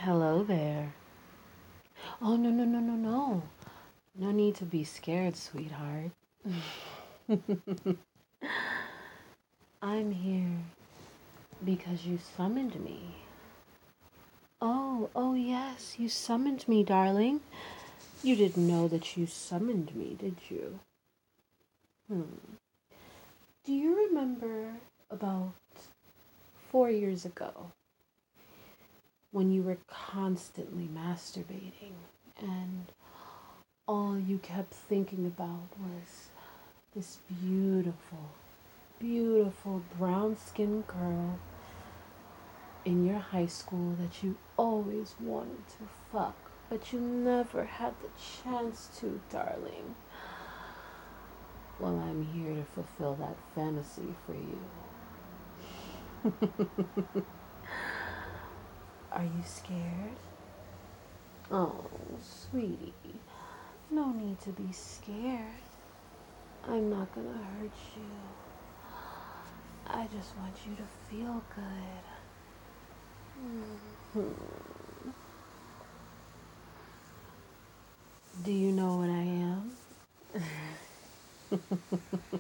Hello there. Oh, no, no, no, no, no. No need to be scared, sweetheart. I'm here because you summoned me. Oh, yes, you summoned me, darling. You didn't know that you summoned me, did you? Do you remember about 4 years ago when you were constantly masturbating and all you kept thinking about was this beautiful, beautiful brown skinned girl in your high school that you always wanted to fuck, but you never had the chance to, darling? Well, I'm here to fulfill that fantasy for you. Are you scared? Oh, sweetie, no need to be scared. I'm not gonna hurt you. I just want you to feel good. Do you know what I am?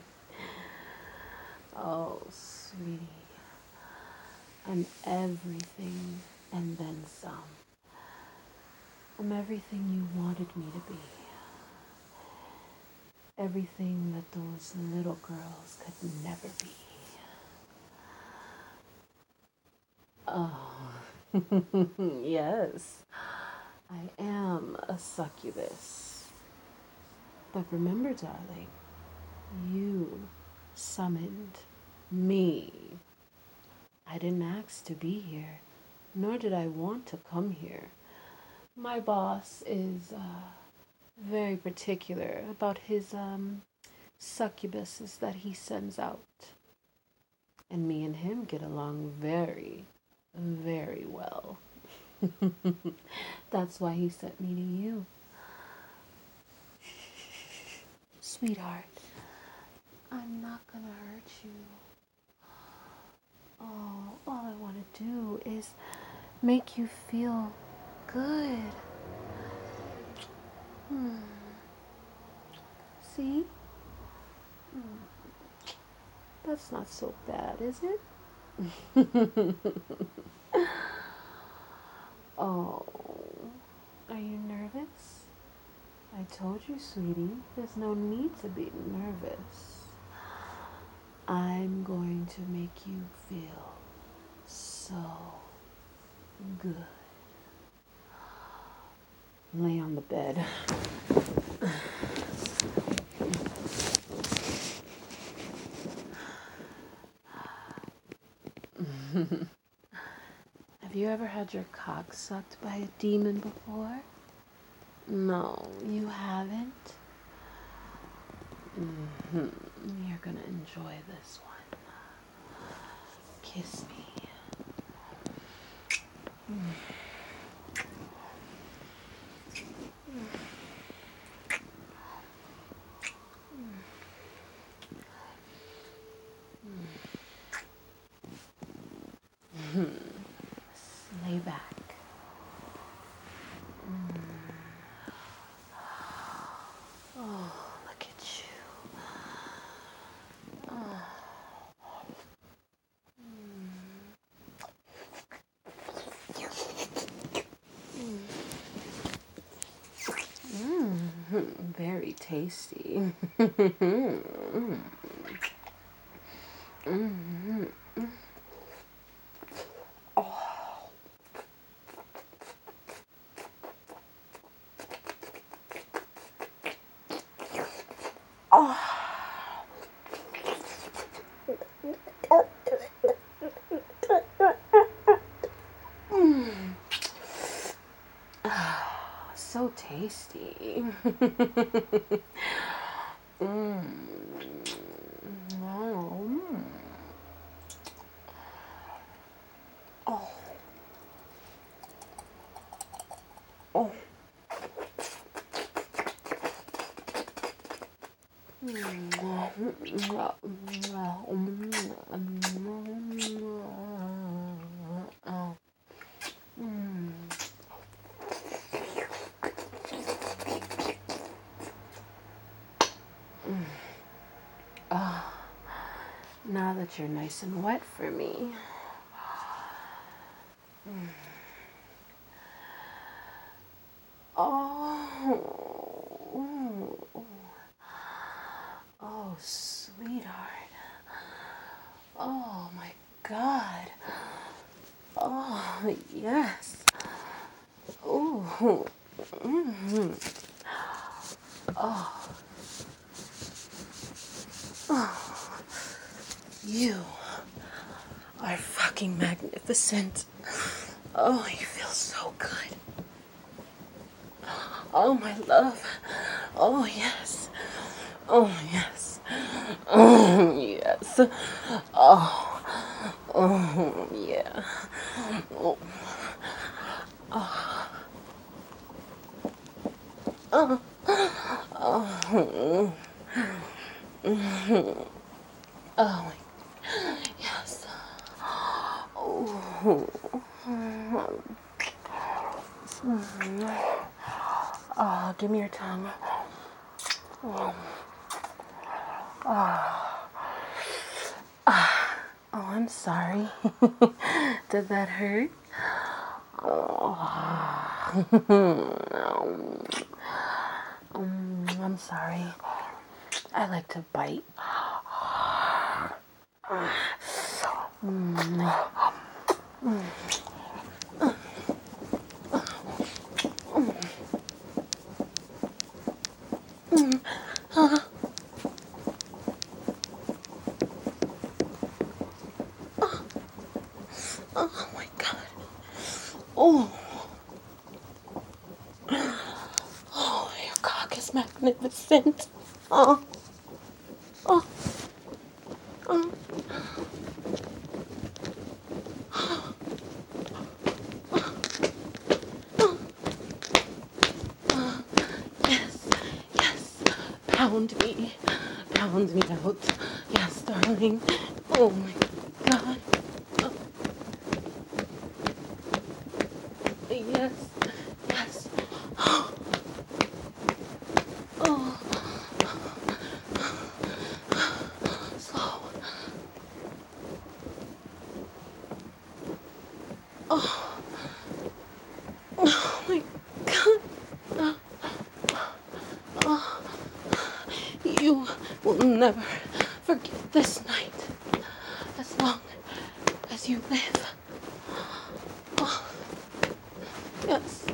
Oh, sweetie. I'm everything and then some. I'm everything you wanted me to be. Everything that those little girls could never be. Oh, yes, I am a succubus. But remember, darling, you summoned me. I didn't ask to be here, nor did I want to come here. My boss is very particular about his succubuses that he sends out. And me and him get along very, very well. That's why he sent me to you. Sweetheart, I'm not gonna hurt you. Oh, all I want to do is make you feel good. See? That's not so bad, is it? Oh, are you nervous? I told you, sweetie, there's no need to be nervous. I'm going to make you feel so good. Lay on the bed. Have you ever had your cock sucked by a demon before? No, you haven't? You're gonna enjoy this one. Kiss me. Lay back. Oh, look at you. Very tasty. So tasty. Now that you're nice and wet for me. Oh, oh, sweetheart. Oh my God. Oh, yes. Oh, you are fucking magnificent. Oh, you feel so good. Oh, my love. Oh, yes. Oh, yes. Oh, yes. Oh, oh, yeah. Oh, oh, yes. Oh, oh, give me your tongue. Oh, I'm sorry. Did that hurt? I'm sorry. I like to bite. Oh my God. Oh, oh, your cock is magnificent. Oh, oh, oh. Yes, yes. Pound me out. Yes, darling. Oh my God. Oh, yes, yes. Oh, slow. Oh, oh my God. You will never forget this night as long as you live. Oh, yes.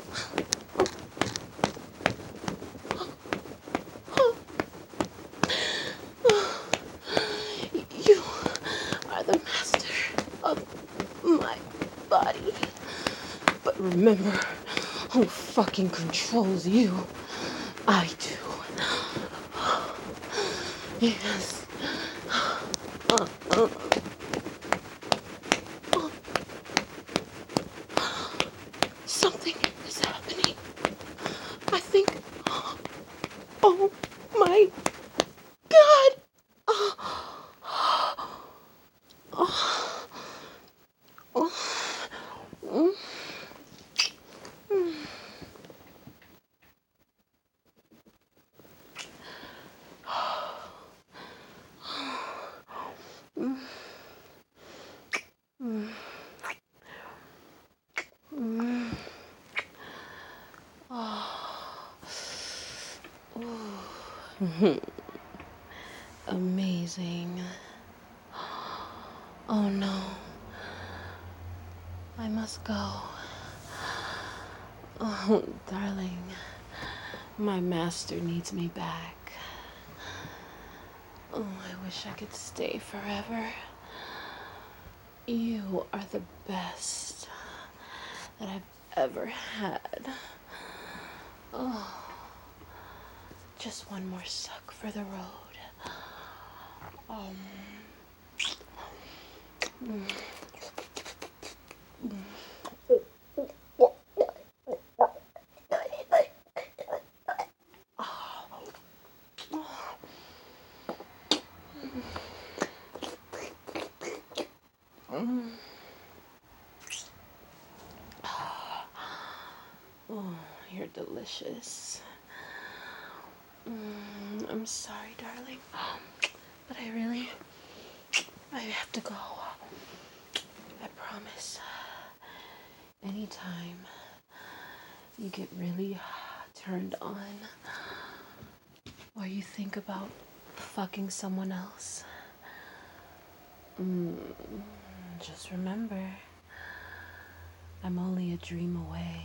You are the master of my body. But remember who fucking controls you. I do. Yes. Something is happening. I think. Oh my God. Amazing. Oh no. I must go. Oh, darling. My master needs me back. Oh, I wish I could stay forever. You are the best that I've ever had. Oh, just one more suck for the road. Um, oh, you're delicious. I'm sorry, darling, but I really I have to go. I promise. Anytime you get really turned on or you think about fucking someone else, just remember, I'm only a dream away.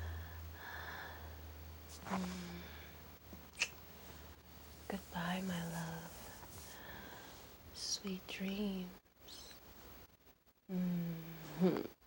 Goodbye, my love. Sweet dreams.